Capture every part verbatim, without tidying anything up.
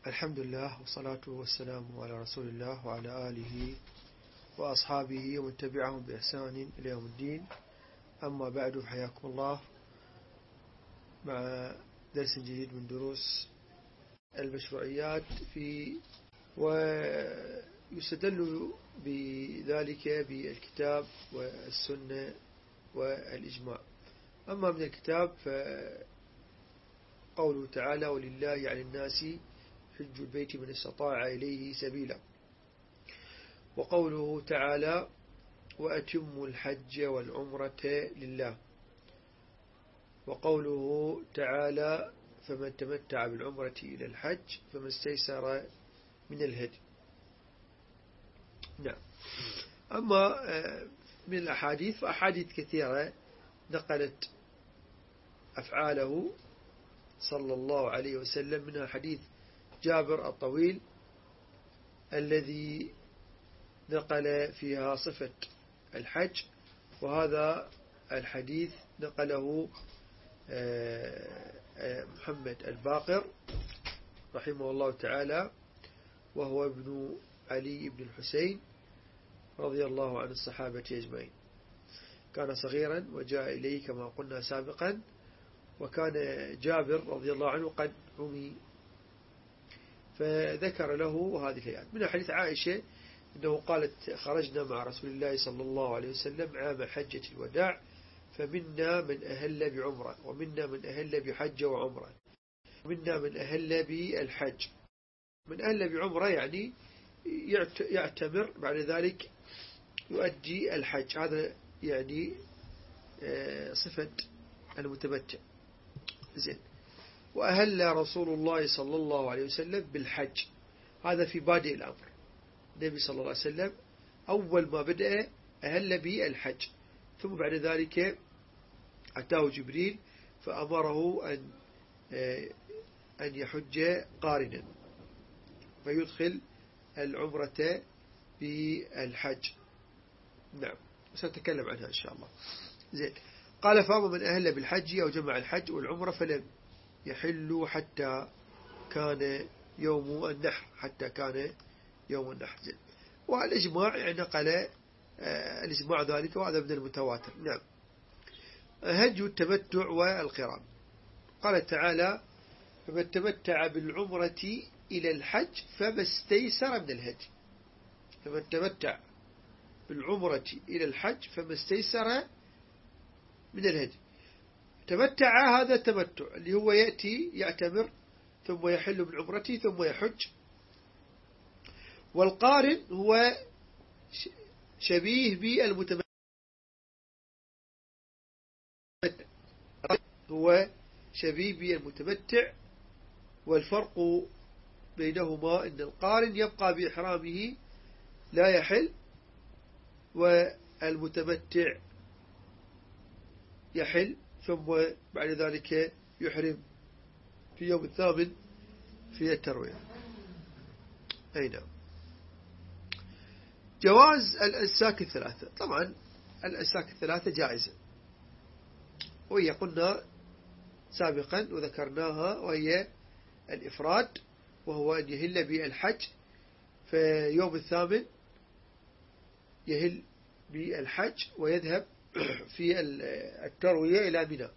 الحمد لله والصلاة والسلام على رسول الله وعلى آله وأصحابه ومن تبعهم بإحسان إلى يوم الدين. أما بعد، حياكم الله مع درس جديد من دروس المشروعيات في ويستدل بذلك بالكتاب والسنة والإجماع. أما من الكتاب فقوله تعالى: ولله على الناس حج البيت من استطاع إليه سبيلا. وقوله تعالى: وأتموا الحج والعمرة لله. وقوله تعالى: فمن تمتع بالعمرة إلى الحج فما استيسر من الهدي. نعم. أما من الأحاديث فأحاديث كثيرة نقلت أفعاله صلى الله عليه وسلم، منها حديث جابر الطويل الذي نقل فيها صفة الحج، وهذا الحديث نقله محمد الباقر رحمه الله تعالى، وهو ابن علي بن الحسين رضي الله عن الصحابة أجمعين. كان صغيرا وجاء إليه كما قلنا سابقا، وكان جابر رضي الله عنه قد عمي، فذكر له هذه الآيات. من حديث عائشة أنه قالت: خرجنا مع رسول الله صلى الله عليه وسلم عام حجة الوداع، فمنا من أهل بعمرة، ومنا من أهل بحج وعمرة، ومنا من أهل بالحج. من أهل بعمرة يعني يعتمر، بعد ذلك يؤدي الحج، هذا يعني صفة المتمتع. زين. وأهل رسول الله صلى الله عليه وسلم بالحج، هذا في بادئ الأمر. النبي صلى الله عليه وسلم أول ما بدأ أهل بالحج، ثم بعد ذلك أتاه جبريل فأمره أن أن يحج قارنا، فيدخل العمرة بالحج. نعم، سنتكلم عنها إن شاء الله. زين. قال: فأما من أهل بالحج أو جمع الحج والعمرة فلم يحلوا حتى كان يوم النحر، حتى كان يوم النحر. زين. والإجماع يعني نقل الإجماع ذلك، وهذا من المتواتر. نعم. هج التمتع والقران. قال تعالى: فمن تمتع بالعمرة إلى الحج فما استيسر من الهدي. فمن تمتع بالعمرة إلى الحج فما استيسر من الهدي. تمتع هذا تمتع اللي هو يأتي يعتمر ثم يحل بالعمرة ثم يحج. والقارن هو شبيه بالمتمتع، هو شبيه بالمتمتع. والفرق بينهما أن القارن يبقى بإحرامه لا يحل، والمتمتع يحل ثم بعد ذلك يحرم في يوم الثامن في التروية. أي نعم. جواز الأنساك الثلاثة. طبعا الأنساك الثلاثة جائزة، وهي قلنا سابقا وذكرناها، وهي الإفراد، وهو أن يهل بالحج في يوم الثامن، يهل بالحج ويذهب في التروية إلى منى،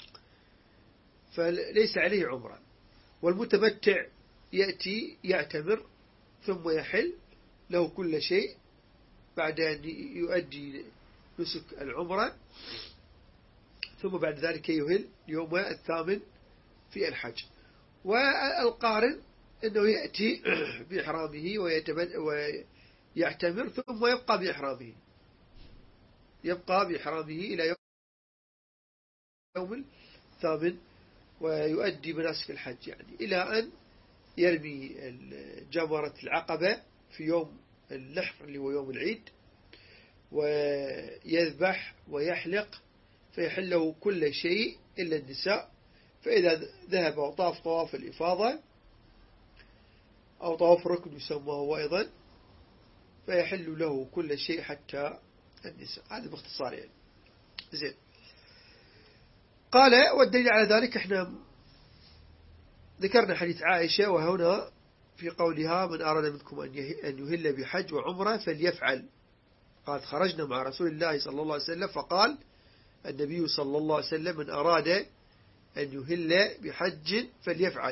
فليس عليه عمرة. والمتمتع يأتي يعتمر ثم يحل له كل شيء بعد أن يؤدي نسك العمرة، ثم بعد ذلك يهل يوم الثامن في الحج. والقارن أنه يأتي بإحرامه ويعتمر ثم يبقى بإحرامه، يبقى بإحرامه إلى يوم الثامن ويؤدي مناسك الحج، يعني إلى أن يرمي جمرة العقبة في يوم النحر اللي هو يوم العيد، ويذبح ويحلق فيحله كل شيء إلا النساء. فإذا ذهب وطاف طواف الإفاضة أو طواف ركن يسمى هو أيضا، فيحل له كل شيء حتى النساء. هذا باختصار يعني. زين. قال: والدليل على ذلك احنا ذكرنا حديث عائشة، وهنا في قولها من أراد منكم أن يهل بحج وعمرة فليفعل. قال خرجنا مع رسول الله صلى الله عليه وسلم فقال النبي صلى الله عليه وسلم من أراد أن يهل بحج فليفعل،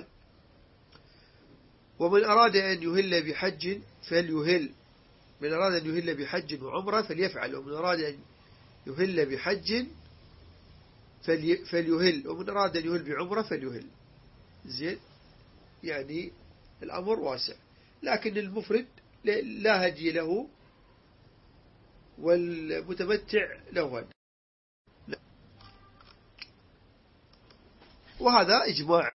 ومن أراد أن يهل بحج فليهل. من أراد أن يهل بحج وعمرة فليفعل، ومن أراد أن يهل بحج فليهل، ومن أراد أن يهل بعمرة فليهل. زين، يعني الأمر واسع، لكن المفرد لا هدي له والمتمتع له هدي، وهذا إجماع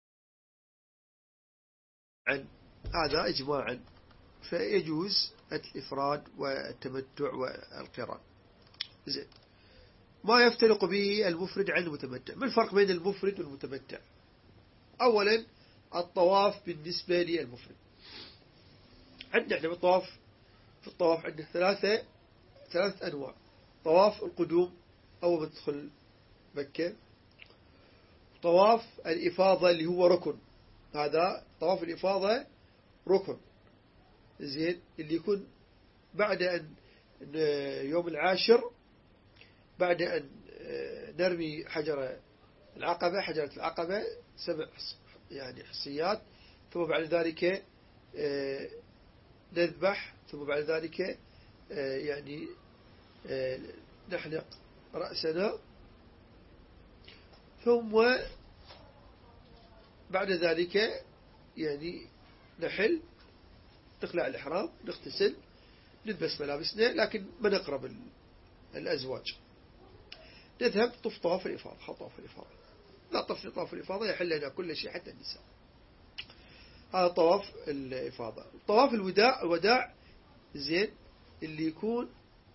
عن هذا إجماعا، فيجوز الإفراد والتمتع والقران. زين، ما يفترق به المفرد عن المتمتع. ما الفرق بين المفرد والمتمتع؟ أولا الطواف بالنسبة للمفرد. عندنا احنا بالطواف، في الطواف عندنا ثلاثة ثلاثة أنواع. طواف القدوم أول ما تدخل مكة، طواف الإفاضة اللي هو ركن، هذا طواف الإفاضة ركن، زين، اللي يكون بعد أن يوم العاشر، بعد أن نرمي حجر العقبة حجرة العقبة سبع يعني حصيات، ثم بعد ذلك نذبح، ثم بعد ذلك يعني نحلق رأسنا، ثم بعد ذلك يعني نحل، نخلع الإحرام، نغتسل، نلبس ملابسنا، لكن ما نقرب الأزواج، نذهب طف طواف الإفاضة. خط طواف الإفاضة، لا طف طواف الإفاضة يحل لنا كل شيء حتى النساء. هذا طواف الإفاضة. طواف الوداع، الوداع زين، اللي يكون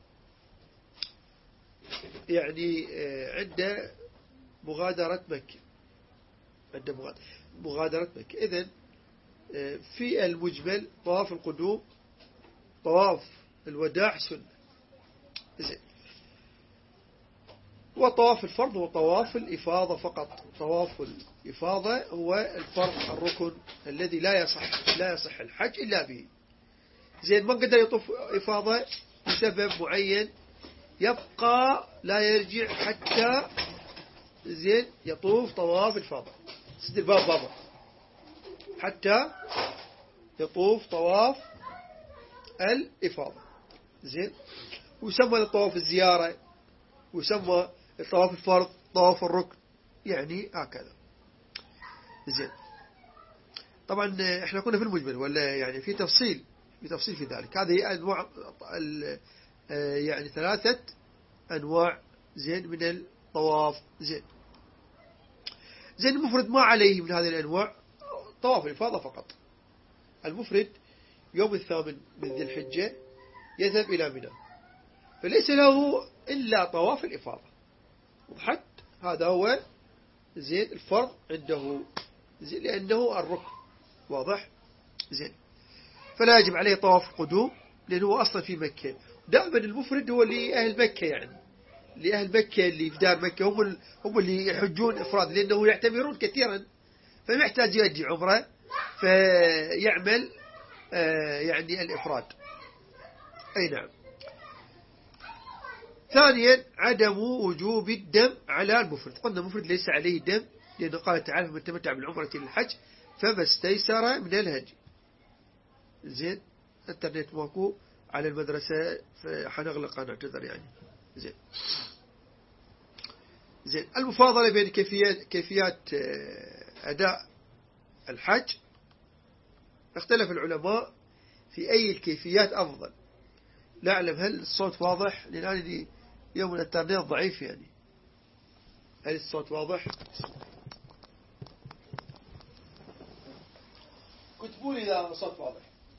يعني عند مغادرة مكة، عند مغادرة مكة. إذن في المجمل طواف القدوم، طواف الوداع سنة. زين، وطواف الفرض هو طواف الإفاضة فقط. طواف الإفاضة هو الفرض الركن الذي لا يصح لا يصح الحج إلا به. زين، ما قدر يطوف إفاضة بسبب معين، يبقى لا يرجع حتى زين يطوف طواف الإفاضة. سد الباب بابا، حتى يطوف طواف الإفاضة. زين، ويسمى الطواف الزيارة، ويسمى الطواف الفرض، طواف الركن، يعني هكذا. زين، طبعا احنا كنا في المجمل ولا يعني في تفصيل في تفصيل في ذلك. هذه أنواع يعني ثلاثة أنواع زين من الطواف. زين زين المفرد ما عليه من هذه الأنواع، طواف الإفاضة فقط. المفرد يوم الثامن من ذي الحجة يذهب إلى منى، فليس له إلا طواف الإفاضة. وضحت؟ هذا هو زين الفرض عنده، زين، لأنه الركن. واضح؟ زين، فلا يجب عليه طواف القدوم لأنه أصلا في مكة. دائما المفرد هو لأهل مكة، يعني لأهل مكة اللي في دار مكة هم هم اللي يحجون إفراد، لأنه يعتمرون كثيرا، فما يحتاج يؤدي عمره، فيعمل آه يعني الإفراد. أي نعم. ثانيا عدم وجوب الدم على المفرد. قلنا المفرد ليس عليه دم، لأنه قال تعالى من تمتع بالعمرة للحج فما استيسر من الهدي. زين، الانترنت ماكو على المدرسة فحنغلق، أنا اعتذر يعني. زين زين المفاضلة بين كيفيات كيفيات أداء الحج. اختلف العلماء في أي الكيفيات أفضل. لا أعلم هل الصوت واضح، لأن يوم الانترنت ضعيف، يعني هل الصوت واضح؟ كتبوا لي إذا الصوت واضح.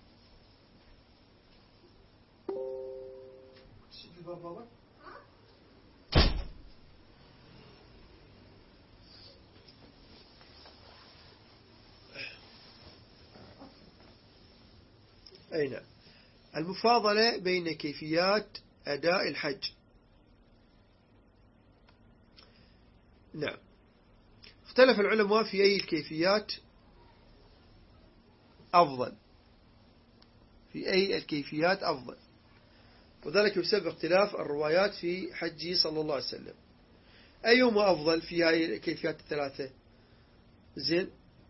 أي نعم. المفاضلة بين كيفيات أداء الحج. نعم، اختلف العلماء في أي الكيفيات أفضل، في أي الكيفيات أفضل، وذلك بسبب اختلاف الروايات في حجه صلى الله عليه وسلم. أيهما أفضل في هذه الكيفيات الثلاثة؟ زين،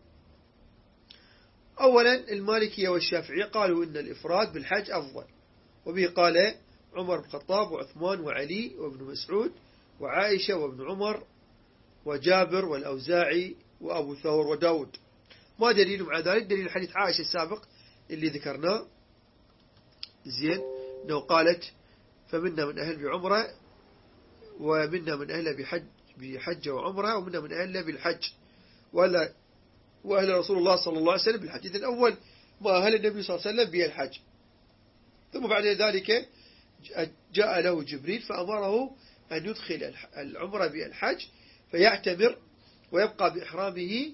أولا المالكية والشافعية قالوا إن الإفراد بالحج أفضل، وبه قال عمر بن الخطاب وعثمان وعلي وابن مسعود وعائشة وابن عمر وجابر والأوزاعي وأبو ثور وداود. ما دليل مع ذلك؟ دليل حديث عائشة السابق اللي ذكرناه، زين، أنه قالت فمنا من أهل بعمرة ومنا من أهل بحج بحج وعمرة ومنا من أهل بالحج ولا وأهل رسول الله صلى الله عليه وسلم بالحج. إذن الأول ما أهل النبي صلى الله عليه وسلم بالحج، ثم بعد ذلك جاء له جبريل فأمره أن يدخل العمرة بالحج فيعتمر ويبقى بإحرامه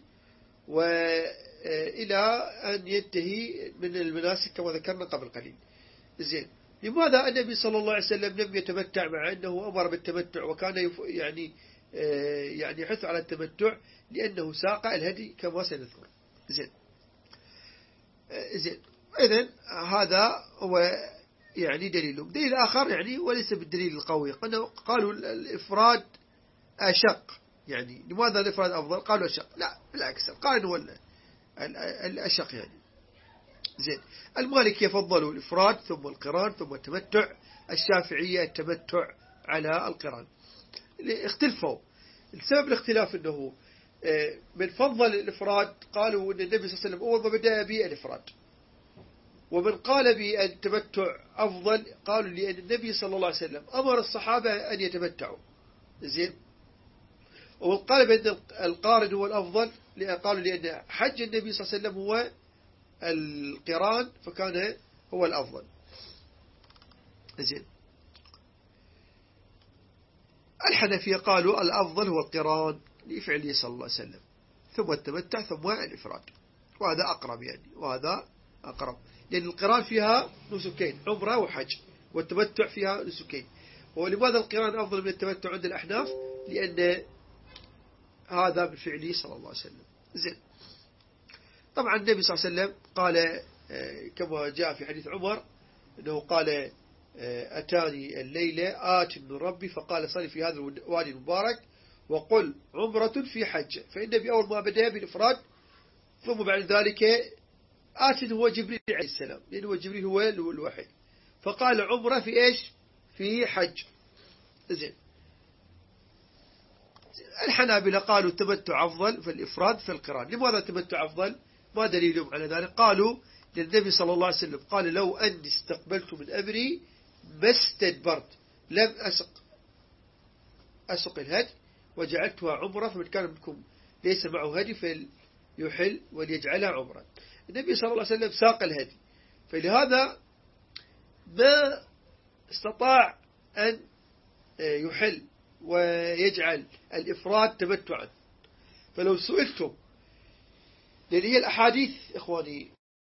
وإلى أن ينتهي من المناسك كما ذكرنا قبل قليل. زين، لماذا النبي صلى الله عليه وسلم لم يتمتع مع أنه أمر بالتمتع وكان يعني يعني يحث على التمتع؟ لأنه ساق الهدي كما سنذكر. زين زين إذن هذا هو يعني دليلهم. دليل آخر يعني وليس بالدليل القوي، قالوا الإفراد أشق. يعني لماذا الإفراد أفضل؟ قالوا أشق. لا بالعكس، قالوا هو الأشق يعني. زين، المالك يفضلوا الإفراد ثم القران ثم التمتع، الشافعية التمتع على القران. اختلفوا. السبب الاختلاف أنه من فضل الإفراد قالوا أن النبي صلى الله عليه وسلم أول ما بدأ به الإفراد، ومن قال بالتمتع أفضل قالوا لأن النبي صلى الله عليه وسلم أمر الصحابة أن يتمتعوا. زين، ومن قال بأن القارن هو الأفضل قالوا لأن حج النبي صلى الله عليه وسلم هو القران فكان هو الأفضل. زين، الحنفية قالوا الأفضل هو القران لفعله صلى الله عليه وسلم، ثم التمتع ثم الإفراد، وهذا أقرب يعني، وهذا أقرب، لأن القران فيها نسكين، عمرة وحج، والتمتع فيها نسكين. ولماذا القران أفضل من التمتع عند الأحناف؟ لأن هذا من فعله صلى الله عليه وسلم. زين، طبعا النبي صلى الله عليه وسلم قال كما جاء في حديث عمر أنه قال أتاني الليلة آت من ربي فقال صلي في هذا الوادي المبارك وقل عمرة في حج، فإن بأول ما بدأ بالإفراد، ثم بعد ذلك آت هو جبريل عليه السلام، لأنه هو جبريل هو الوحي، فقال عمرة في إيش؟ في حج. زين، الحنابلة قالوا التمتع أفضل في الإفراد في القران. لماذا التمتع أفضل؟ ما دليلهم على ذلك؟ قالوا للنبي صلى الله عليه وسلم قال لو أني استقبلت من أمري ما استدبرت لم أسق أسق الهدي وجعلتها عمرة، فمن كان منكم ليس معه هدي فليحل وليجعلها عمرة. النبي صلى الله عليه وسلم ساق الهدي، فلهذا ما استطاع أن يحل ويجعل الإفراد تمتعا. فلو سئلتم، لأن هي الأحاديث إخواني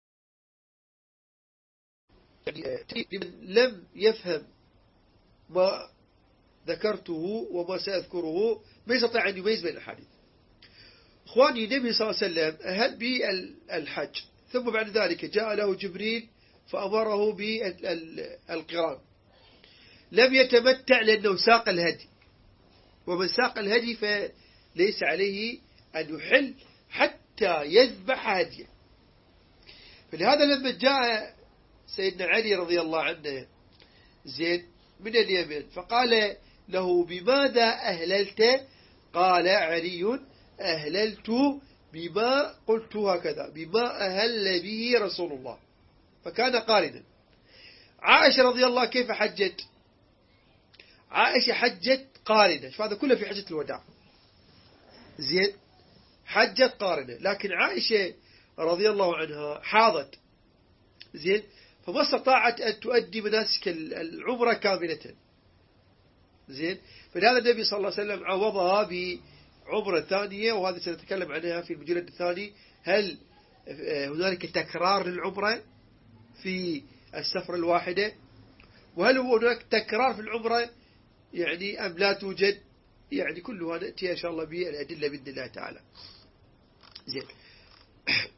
لمن لم يفهم ما ذكرته وما سأذكره ما يستطيع أن يميز بين الأحاديث. إخواني النبي صلى الله عليه وسلم أهل بالحج، ثم بعد ذلك جاء له جبريل فأمره بالقران، لم يتمتع لأنه ساق الهدي، ومن ساق الهدي فليس عليه أن يحل حتى يذبح هديه. فلهذا لما جاء سيدنا علي رضي الله عنه زين من اليمن فقال له بماذا أهللت؟ قال علي أهللت بما قلت هكذا، بما أهل به رسول الله، فكان قارنا. عائشة رضي الله كيف حجت؟ عائشة حجت قارنة، فهذا كله في حجة الوداع. زين، حجت قارنة، لكن عائشة رضي الله عنها حاضت، زين، فما استطاعت أن تؤدي مناسك العمرة كاملة. زين، فلهذا النبي صلى الله عليه وسلم عوضها بعمرة ثانية، وهذا سنتكلم عنها في المجلد الثاني. هل هنالك تكرار للعمرة في السفرة الواحدة؟ وهل هناك تكرار في العمرة يعني أم لا توجد؟ يعني كلها نأتي إن شاء الله بالأدلة بإذن الله تعالى. زين،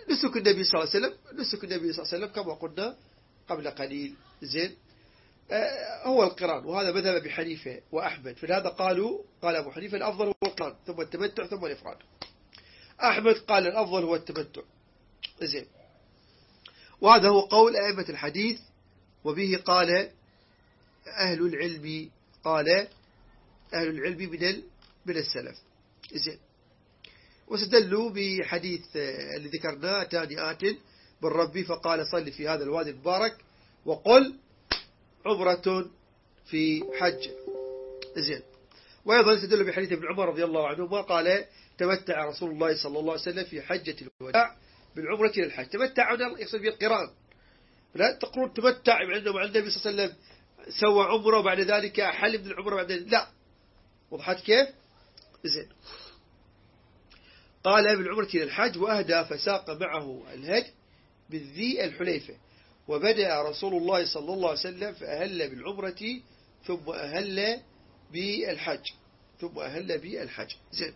نسك النبي صلى الله عليه وسلم نسك النبي صلى الله عليه وسلم كما قلنا قبل قليل. زين هو القران، وهذا مذهب أبي حنيفة وأحمد. فلهذا قالوا قال أبو حنيفة الأفضل هو القران ثم التمتع ثم الإفراد. أحمد قال الأفضل هو التمتع. زين وهذا هو قول أئمة الحديث، وبه قال أهل العلم قال أهل العلم من من السلف. زين واستدلوا بحديث اللي ذكرناه أتاني آت بالرب فقال صل في هذا الوادي المبارك وقل عمرة في حج. زين وأيضا استدلوا بحديث ابن عمر رضي الله عنهما قال تمتع رسول الله صلى الله عليه وسلم في حجة الوداع بالعمرة إلى الحج. تمتع يقصد به القران، لا تقولون تمتع عندنا مع النبي صلى الله عليه وسلم سوى عمره وبعد ذلك أحل من العمرة بعد ذلك. لا، وضحت كيف؟ زين قال بالعمرة إلى الحج وأهدى فساق معه الهدي من ذي الحليفة، وبدأ رسول الله صلى الله عليه وسلم فأهل بالعمرة ثم أهل بالحج ثم أهل بالحج. زين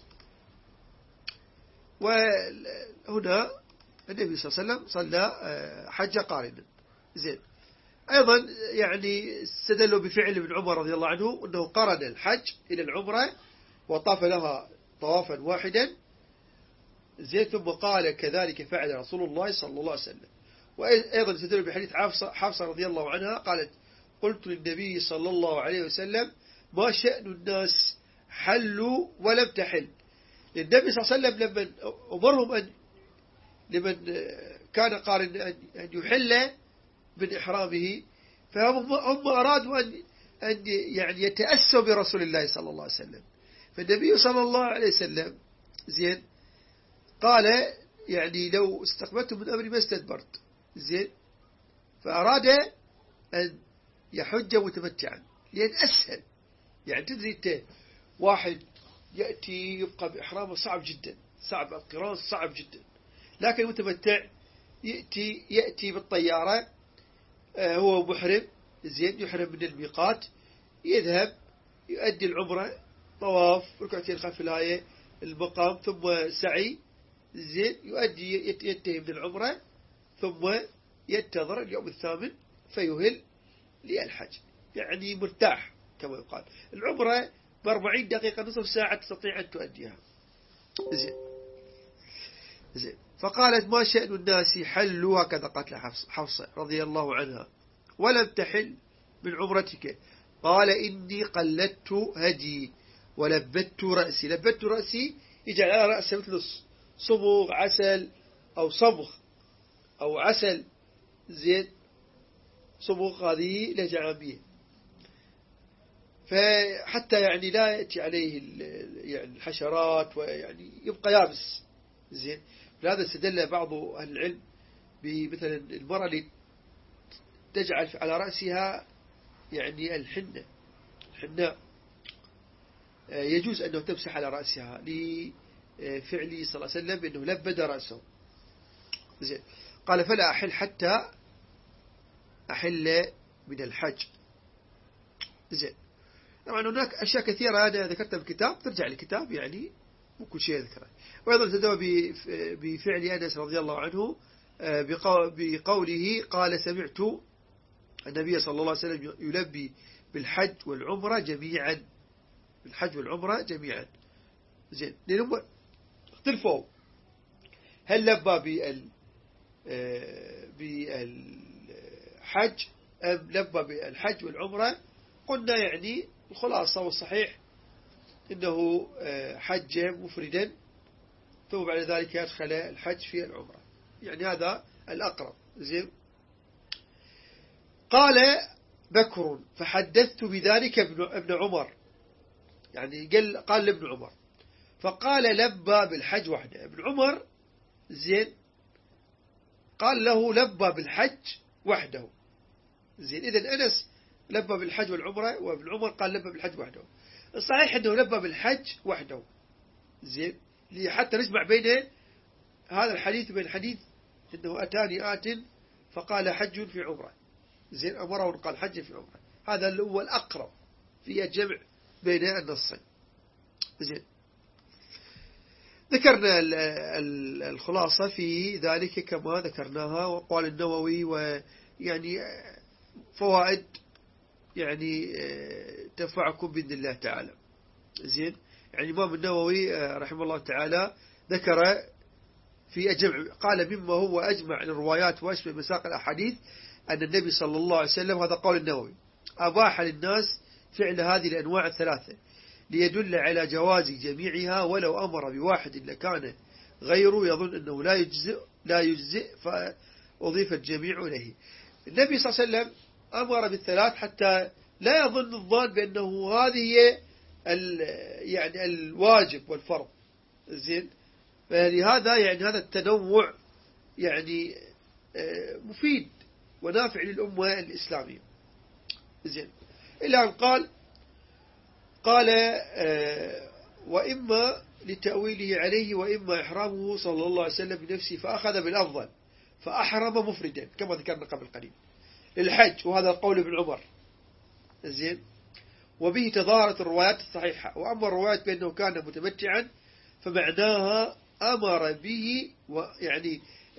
وهنا النبي صلى الله عليه وسلم صلى حج قارنا. زين أيضا يعني استدلوا بفعل ابن عمر رضي الله عنه أنه قرن الحج إلى العمرة وطاف لها طوافا واحدا. زين ثم قال كذلك فعل رسول الله صلى الله عليه وسلم. وأيضا استدلوا بحديث حفصة رضي الله عنها قالت قلت للنبي صلى الله عليه وسلم ما شأن الناس حلوا ولم تحل. النبي صلى الله عليه وسلم لما أمرهم أن لمن كان قارن أن يحل من إحرامه، فهم هم أرادوا أن أن يعني يتأسوا برسول الله صلى الله عليه وسلم. فالنبي صلى الله عليه وسلم زين قال يعني لو استقبلت من أمري ما استدبرت. زين فأراد أن يحج متمتعا لأن أسهل. يعني تدري أنت واحد يأتي يبقى بإحرامه صعب جدا، صعب القران صعب جدا، لكن المتمتع يأتي يأتي بالطيارة هو محرم. زين يحرم من الميقات، يذهب يؤدي العمرة طواف ركعتين خلف الآية المقام ثم سعي. زين يؤدي ينتهي من العمرة ثم ينتظر اليوم الثامن فيهل للحج، يعني مرتاح كما يقال. العمرة بأربعين دقيقة نصف ساعة تستطيع أن تؤديها. زين زين فقالت ما شأن الناس حلوا هكذا قالت حفصة رضي الله عنها ولم تحل من عمرتك. قال إني قلدت هدي ولبت رأسي. لبت رأسي يجعل على رأسه مثل صبغ عسل أو صبغ أو عسل. زين صبغ هذه لهجة عامية، فحتى يعني لا يأتي عليه يعني الحشرات ويعني يبقى يابس. زين لهذا استدل بعض أهل العلم بمثلا المرأة اللي تجعل على رأسها يعني الحنة الحناء يجوز أنه تمسح على رأسها لفعله صلى الله عليه وسلم بأنه لبد رأسه. زين قال فلا أحل حتى أحل من الحج. زين طبعا هناك أشياء كثيرة أنا ذكرتها بالكتاب، ترجع للكتاب يعني وكل شيء ذكره. وأيضا تدوى بفعل أنس رضي الله عنه بقوله قال سمعت النبي صلى الله عليه وسلم يلبي بالحج والعمرة جميعا بالحج والعمرة جميعا. زين لأنهم اختلفوا هل لبى بال بالحج أم لبى بالحج والعمرة. قلنا يعني الخلاصة والصحيح إنه حج مفردا ثم بعد ذلك يدخل الحج في العمرة، يعني هذا الأقرب. زين قال بكر فحدثت بذلك ابن عمر، يعني قال قال لابن عمر فقال لبى بالحج وحده. ابن عمر زين قال له لبى بالحج وحده. زين إذن أنس لبى بالحج والعمرة وابن عمر قال لبى بالحج وحده. الصحيح أنه لبى بالحج وحده. زين حتى نجمع بين هذا الحديث وبين الحديث أنه أتاني آت فقال حج في عمرة. زين أمره قال حج في عمرة، هذا اللي هو الأقرب في الجمع بين النصين. زين ذكرنا الخلاصة في ذلك كما ذكرناها، وقال النووي ويعني فوائد يعني تنفعكم بإذن الله تعالى. زين، يعني الإمام النووي رحمه الله تعالى ذكر في أجمع، قال مما هو أجمع الروايات وأشبه مساق الأحاديث أن النبي صلى الله عليه وسلم، هذا قول النووي، أباح للناس فعل هذه الأنواع الثلاثة ليدل على جواز جميعها، ولو أمر بواحد لكان غيره يظن أنه لا يجزئ لا يجزئ فأضيف الجميع إليه. النبي صلى الله عليه وسلم أمر بالثلاث حتى لا يظن الظان بأنه هذه يعني الواجب والفرض. زين، فلهذا يعني هذا التنوع يعني مفيد ونافع للأمة الإسلامية. زين، إلا أن قال قال وإما لتأويله عليه وإما إحرامه صلى الله عليه وسلم بنفسه، فأخذ بالأفضل فأحرم مفردا كما ذكرنا قبل قليل للحج، وهذا قول ابن عمر. زين، وبه تظاهرت الروايات الصحيحة. وأما الروايات بأنه كان متمتعا فمعناها أمر به، ويعني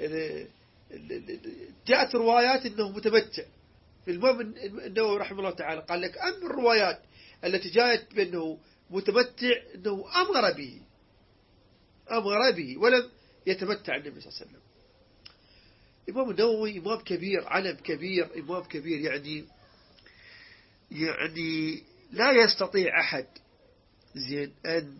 جاءت روايات أنه متمتع. في الإمام النووي رحمه الله تعالى قال لك أما الروايات التي جاءت بأنه متمتع أنه أمر به أمر به ولم يتمتع النبي صلى الله عليه وسلم. الإمام النووي إمام كبير، علم كبير، إمام كبير، يعني يعني لا يستطيع أحد زين أن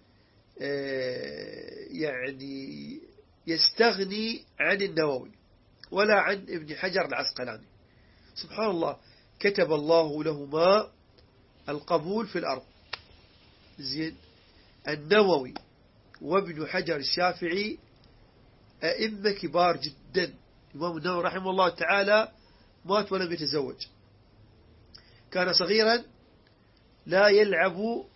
يعني يستغني عن النووي ولا عن ابن حجر العسقلاني. سبحان الله، كتب الله لهما القبول في الأرض. زين، النووي وابن حجر الشافعي أئمة كبار جدا. الإمام النووي رحمه الله تعالى مات ولم يتزوج، كان صغيرا لا يلعب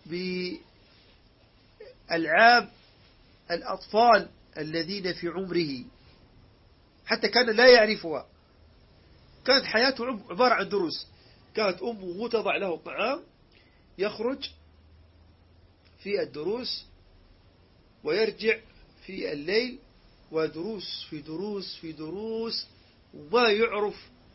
بألعاب الأطفال الذين في عمره، حتى كان لا يعرفها. كانت حياته عبارة عن دروس. كانت أمه تضع له الطعام، يخرج في الدروس ويرجع في الليل، ودروس في دروس في دروس، وما يعرف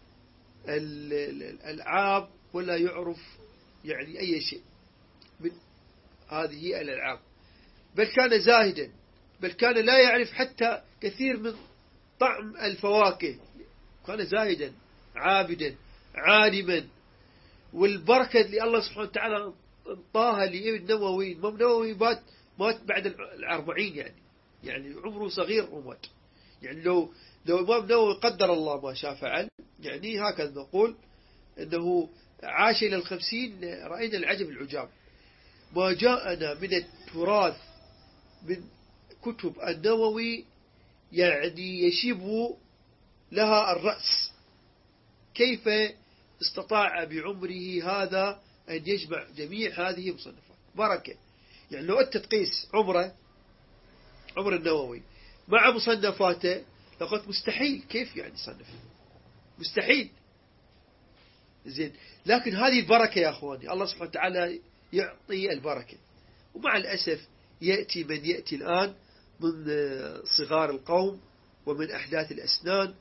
الألعاب ولا يعرف يعني أي شيء من هذه الألعاب، بل كان زاهدا، بل كان لا يعرف حتى كثير من طعم الفواكه. كان زاهدا عابدا عالما، والبركة اللي الله سبحانه وتعالى انطاها لابن النووي. الإمام النووي مات مات بعد الأربعين، يعني يعني عمره صغير ومات. يعني لو لو الإمام النووي قدر الله ما شاء فعل، يعني هكذا نقول أنه عاش إلى الخمسين، رأينا العجب العجاب. ما جاءنا من التراث من كتب النووي يعني يشيب لها الرأس. كيف استطاع بعمره هذا أن يجمع جميع هذه المصنفات؟ بركة. يعني لو أنت تقيس عمره، عمر النووي مع مصنفاته، لقد مستحيل. كيف يعني صنف؟ مستحيل. زين، لكن هذه البركة يا أخواني، الله سبحانه وتعالى يعطي البركة. ومع الأسف يأتي من يأتي الآن من صغار القوم ومن أحداث الأسنان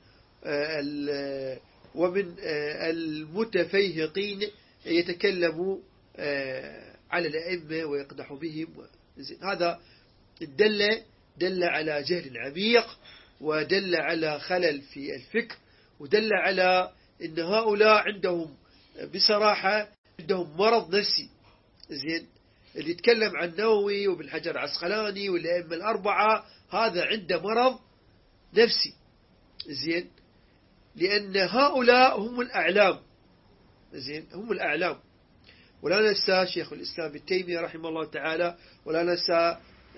ومن المتفيهقين يتكلموا على الأئمة ويقدح بهم. هذا دل دل على جهل عميق، ودل على خلل في الفكر، ودل على أن هؤلاء عندهم بصراحة عندهم مرض نفسي. زين، اللي يتكلم عن النووي وابن حجر العسقلاني والأئمة الأربعة هذا عنده مرض نفسي. زين، لأن هؤلاء هم الأعلام. زين، هم الأعلام. ولا ننسى شيخ الإسلام ابن تيمية رحمه الله تعالى، ولا ننسى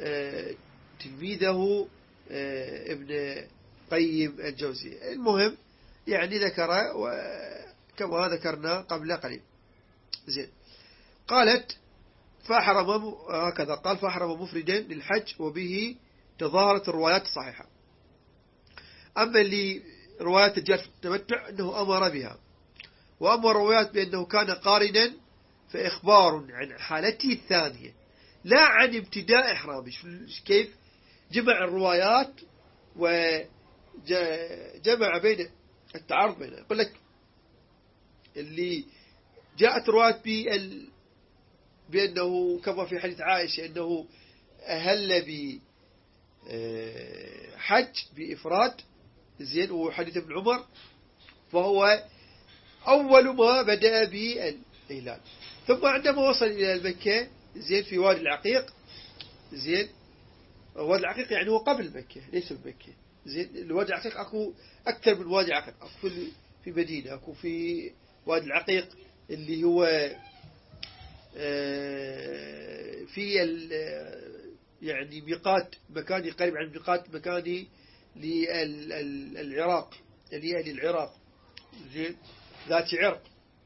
تلميذه ابن قيم الجوزي. المهم يعني ذكر كما ذكرنا قبل قليل. زين، قالت فأحرم، هكذا قال فأحرم مفردا للحج، وبه تظاهرت الروايات الصحيحة. أما اللي روايات الجار في التمتع أنه أمر بها، وأما الروايات بأنه كان قارنا فإخبار عن حالته الثانية لا عن ابتداء إحرامه. كيف؟ جمع الروايات وجمع بين التعارض بينها. يقول لك اللي جاءت روايات بال بأنه كما في حديث عائشة أنه أهل بحج بإفراد زين، وحديث ابن عمر، فهو أول ما بدأ بالإهلال. ثم عندما وصل إلى مكة زين في وادي العقيق زين، وادي العقيق يعني هو قبل مكة ليس بمكة زين. الوادي العقيق أكو أكثر من وادي العقيق، أكو في مدينة، أكو في وادي العقيق اللي هو في يعني ميقات مكاني قريب عن ميقات مكاني للعراق، اللي أهل العراق زين ذات عرق.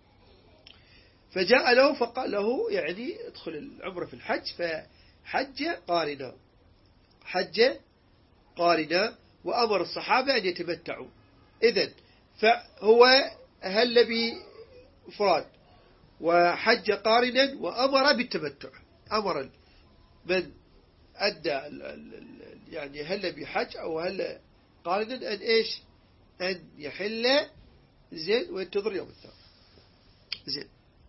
فجاء له فقال له يعني ادخل العمرة في الحج، فحج قارنا، حج قارنا وأمر الصحابة أن يتمتعوا. إذن فهو أهل بإفراد وحج قارنا وأمر بالتمتع. أمر من أدى يعني هل بحج أو هل قارنا أن إيش أن يحل زين وينتظر يوم الثاني زين.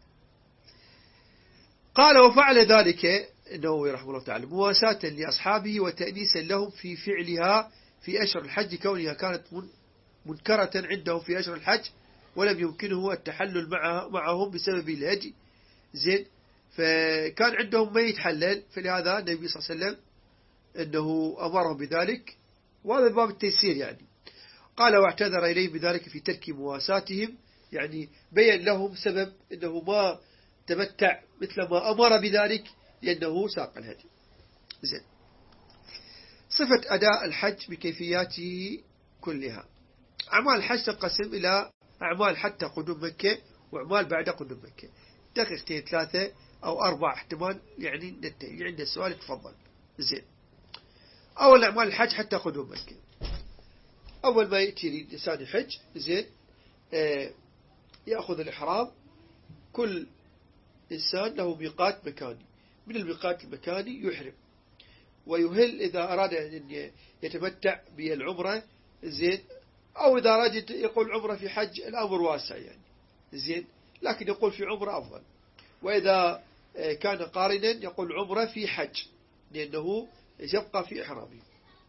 قال وفعل ذلك النووي رحمه الله تعالى مواساة لأصحابه وتأنيسا لهم في فعلها في أشهر الحج، كونها كانت منكرة عندهم في أشهر الحج ولم يمكنه التحلل معهم بسبب الهدي زين، فكان عندهم ما يتحلل، فلهذا النبي صلى الله عليه وسلم أنه أمرهم بذلك، وهذا باب التيسير يعني. قال واعتذر إليه بذلك في ترك مواساتهم، يعني بين لهم سبب أنه ما تمتع مثل ما أمر بذلك لأنه ساق الهدي زين. صفة أداء الحج بكيفياته كلها. أعمال الحج تنقسم إلى أعمال حتى قدوم مكة وأعمال بعد قدوم مكة. دقيقتين ثلاثة أو أربع احتمال يعني ننتهي، عند السؤال تفضل زين. أول أعمال الحج حتى قدوم مكة. أول ما يأتي الإنسان الحج زين آه يأخذ الإحرام. كل إنسان له ميقات مكاني، من الميقات المكاني يحرم ويهل إذا أراد أن يتمتع بالعمرة زين، أو إذا أراد يقول عمرة في حج الأمر واسع يعني زين، لكن يقول في عمرة أفضل. وإذا كان قارنا يقول عمرة في حج لأنه يبقى في إحرامه.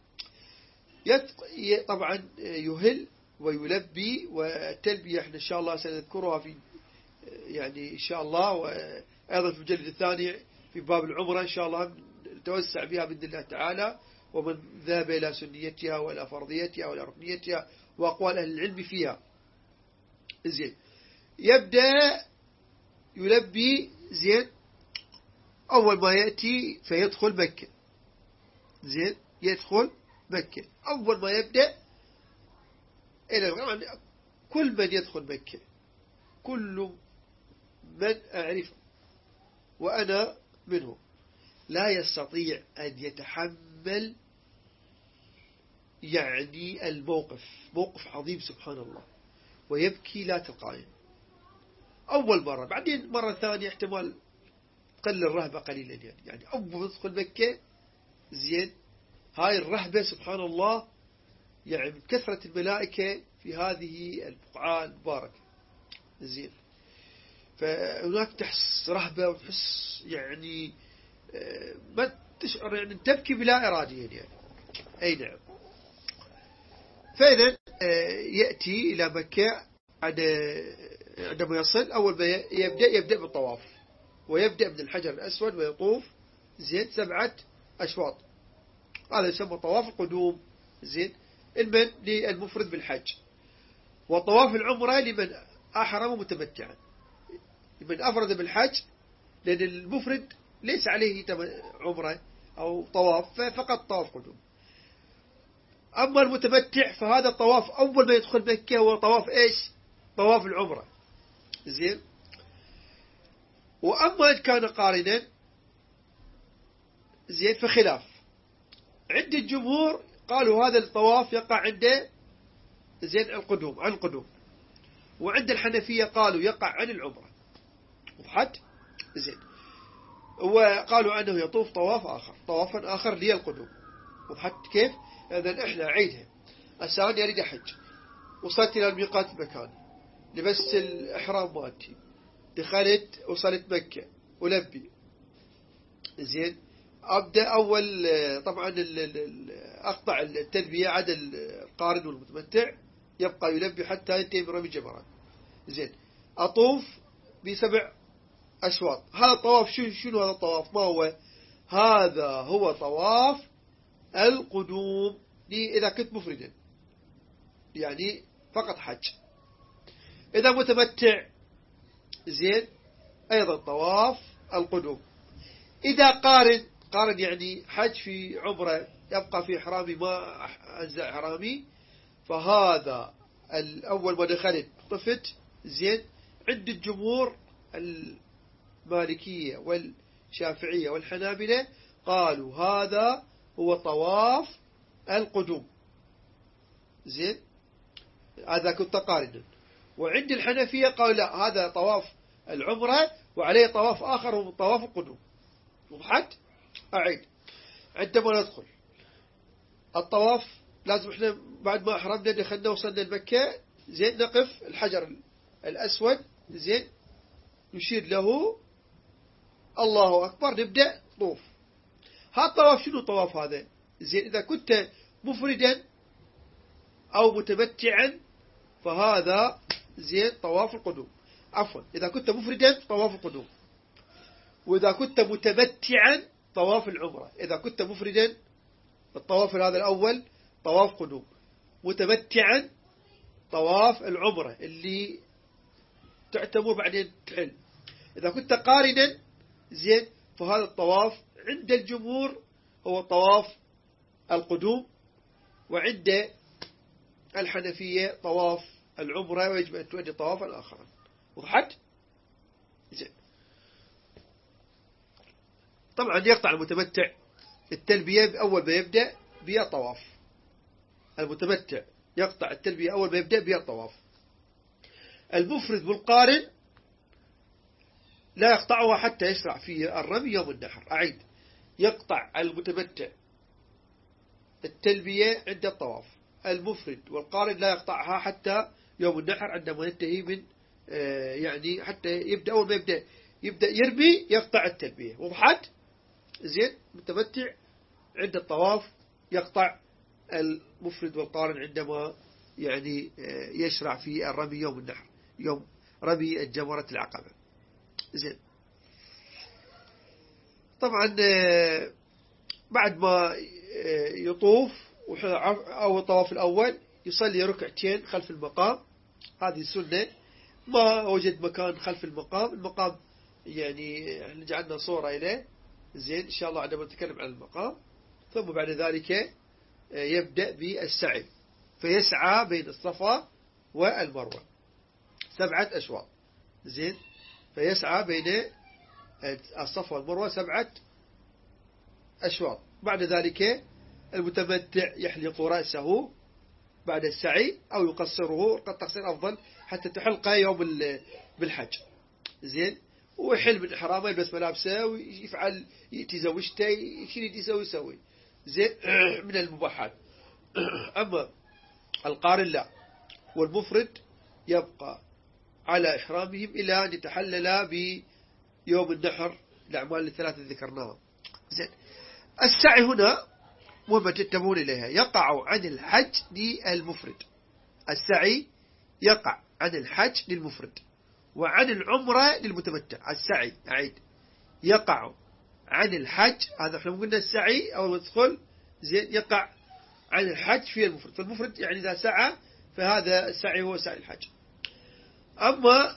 طبعا يهل ويلبي، والتلبية احنا إن شاء الله سنذكرها في يعني إن شاء الله، وأيضا في المجلد الثاني في باب العمرة إن شاء الله نتوسع بها بإذن الله تعالى، ومن ذهب إلى سنيتها وإلى فرضيتها وإلى ركنيتها وأقوال أهل العلم فيها زين. يبدأ يلبي زين أول ما يأتي فيدخل مكة زين، يدخل مكة أول ما يبدأ إلى كل من يدخل مكة، كل من أعرفه وأنا منهم لا يستطيع أن يتحمل يعني الموقف، موقف عظيم سبحان الله، ويبكي لا تلقائه أول مرة. بعدين مرة ثانية احتمال قل الرهبة قليلا يعني يعني أول ما يدخل مكة زين هاي الرهبة سبحان الله، يعني كثرة الملائكة في هذه البقعة المباركة زين، فهناك تحس رهبة وتحس يعني ما تشعر يعني تبكي بلا إراديا يعني أي نعم. فإذا يأتي إلى مكة عندما يصل أول ما يبدأ يبدأ بالطواف، ويبدأ من الحجر الأسود ويطوف زين سبعة أشواط، هذا يسمى طواف القدوم زين، المن للمفرد بالحج، وطواف العمرة لمن أحرم متمتعا، لمن أفرد بالحج، لأن المفرد ليس عليه عمرة أو طواف فقط طواف قدوم. أما المتمتع فهذا الطواف أول ما يدخل مكة هو طواف إيش؟ طواف العمرة زين. وأما إن كان قارنا زين فخلاف عند الجمهور، قالوا هذا الطواف يقع عنده زين القدوم عن القدوم، وعند الحنفية قالوا يقع عن العمرة وحد زين، وقالوا أنه يطوف طواف آخر طوافا آخر للقدوم، وضحت كيف؟ إذن إحنا عيدها. الثاني أريد أحج، وصلت إلى الميقات المكاني، لبست الإحرام مالتي، دخلت وصلت مكة ولبي، زين. أبدأ أول طبعا أقطع التلبية عدا القارن والمتمتع، يبقى يلبي حتى ينتهي من رمي الجمرات، زين. أطوف بسبع أشواط. هذا الطواف شنو شنو هذا الطواف؟ ما هو؟ هذا هو طواف القدوم، إذا كنت مفردا يعني فقط حج. إذا متمتع، زين، أيضا طواف القدوم. إذا قارن، قارن يعني حج في عمره يبقى في إحرامي ما أنزع إحرامي، فهذا الأول ما دخلت طفت، زين. عند الجمهور المالكية والشافعية والحنابلة قالوا هذا هو طواف القدوم، زين، هذا كنت قارنا. وعند الحنفية قالوا لا، هذا طواف العمرة وعليه طواف آخر هو طواف القدوم. وضحت؟ أعيد. عندما ندخل الطواف لازم احنا بعد ما أحرمنا دخلنا وصلنا لمكة، زين، نقف الحجر الأسود، زين، نشير له الله أكبر، نبدأ طوف. هذا الطواف شنو الطواف هذا؟ زين، إذا كنت مفردا أو متمتعا فهذا زين طواف القدوم. عفوا، إذا كنت مفردا طواف القدوم، وإذا كنت متمتعا طواف العمرة. إذا كنت مفردا الطواف هذا الأول طواف قدوم، متمتعا طواف العمرة اللي تعتمر بعدين تحل. إذا كنت قارنا، زين، فهذا الطواف عند الجمهور هو طواف القدوم، وعند الحنفية طواف العمرة، ويجب أن تؤدي طوافا آخر. وضحت؟ زين. طبعا يقطع المتمتع التلبية أول ما يبدأ بها طواف. المتمتع يقطع التلبية أول ما يبدأ بها طواف. المفرد والقارن لا يقطعها حتى يشرع فيه الرمي يوم النحر. أعيد، يقطع المتمتع التلبية عند الطواف. المفرد والقارن لا يقطعها حتى يوم النحر عندما ينتهي من يعني حتى يبدأ أول ما يبدأ يبدأ يرمي يقطع التلبية. وضحت؟ زين. متمتع عند الطواف يقطع المفرد والقارن عندما يعني يشرع في الرمي يوم النحر، يوم رمي الجمرة العقبة. زين. طبعا بعد ما يطوف أو الطواف الأول يصلي ركعتين خلف المقام، هذه سنة. ما وجد مكان خلف المقام، المقام يعني احنا جعلنا صورة إليه، زين، إن شاء الله عندما نتكلم عن المقام. ثم بعد ذلك يبدأ بالسعي، فيسعى بين الصفا والمروة سبعة أشواط، زين، فيسعى بين الصفا والمروة سبعة أشواط. بعد ذلك المتمتع يحلق رأسه بعد السعي أو يقصره، قد تقصير أفضل حتى تحلقه يوم بالحج، زين، ويحل من إحرامه، يلبس ملابسه ويفعل، يأتي زوجته، يشيل يسوي يسوي زين من المباحات. أما القارن لا، والمفرد يبقى على إحرامهم إلى أن يتحلل بيوم النحر الأعمال الثلاثة ذكرناها. زين. السعي هنا مهمة تنتبهون إليها، يقع عن الحج للمفرد. السعي يقع عن الحج للمفرد وعن العمرة للمتمتع. السعي، أعيد، يقع عن الحج، هذا احنا قلنا السعي أو المدخل، زين، يقع عن الحج في المفرد. فالمفرد يعني إذا سعى فهذا السعي هو سعي الحج. أما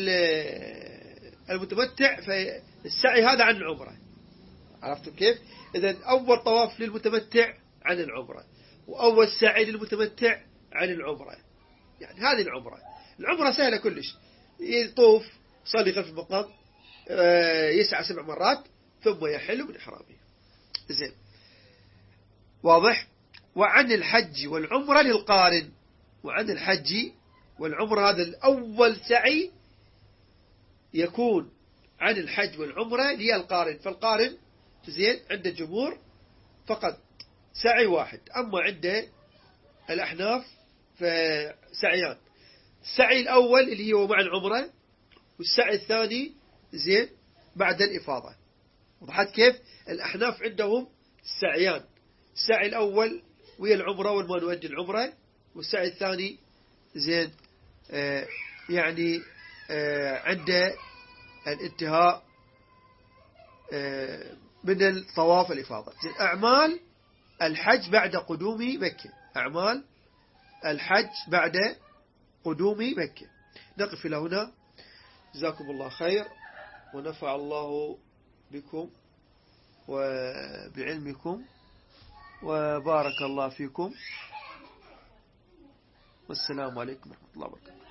المتمتع فالسعي هذا عن العمرة. عرفتم كيف؟ إذن أول طواف للمتمتع عن العمرة، وأول سعي للمتمتع عن العمرة. يعني هذه العمرة، العمرة سهلة كلش. يطوف، صلي خلف المقام، يسعى سبع مرات ثم يحل من إحرامه. زين، واضح؟ وعن الحج والعمرة للقارن. وعن الحج والعمرة هذا الأول سعي يكون عن الحج والعمرة للقارن. فالقارن، زين، عند الجمهور فقط سعي واحد. أما عند الأحناف فسعيان، السعي الأول اللي هو مع العمرة، والسعي الثاني زين بعد الإفاضة. وضحت كيف؟ الأحناف عندهم السعيان، السعي الأول وهي العمرة والما نؤدي العمرة، والسعي الثاني زين آه يعني آه عند الانتهاء آه من الطواف الإفاضة. زين أعمال الحج بعد قدوم مكة، أعمال الحج بعد قدوم مكة. نقف إلى هنا، جزاكم الله خير، ونفع الله بكم وبعلمكم، وبارك الله فيكم، والسلام عليكم ورحمة الله وبركاته.